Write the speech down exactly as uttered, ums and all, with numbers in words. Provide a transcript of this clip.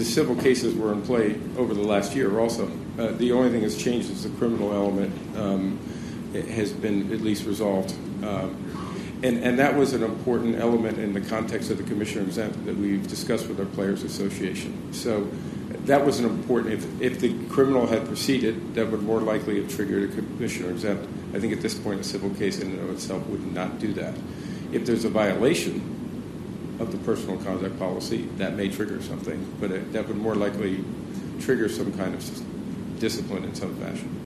the civil cases were in play over the last year also. Uh, the only thing that's changed is the criminal element um, it has been at least resolved. Um, and, and that was an important element in the context of the commissioner exempt that we've discussed with our Players Association. So that was an important, if, if the criminal had proceeded, that would more likely have triggered a commissioner exempt. I think at this point a civil case in and of itself would not do that. If there's a violation of the personal conduct policy, that may trigger something, but it, that would more likely trigger some kind of discipline in some fashion.